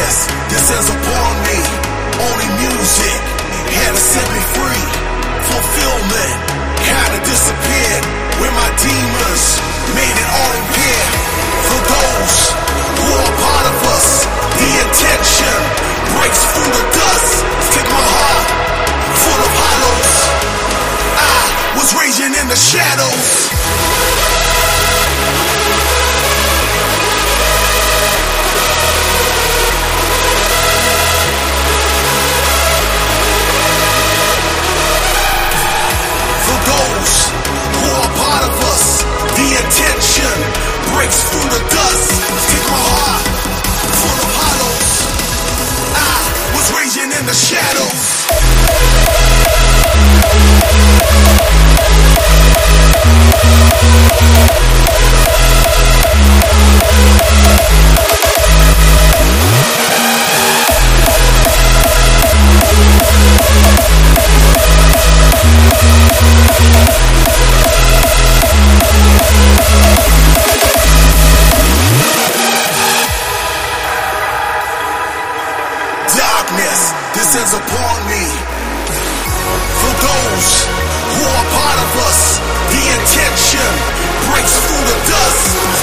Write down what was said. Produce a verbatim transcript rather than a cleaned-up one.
Darkness descends upon me. Only music had to set me free. Fulfillment kinda disappeared when my demons made it all appear. For those who are part of us, the intention breaks through the dust. Take my heart full of hollows. I was raging in the shadows. Breaks through the dust. Take my heart full of hollows. I was raging in the shadows. Darkness descends upon me. For those who are part of us, the intention breaks through the dust.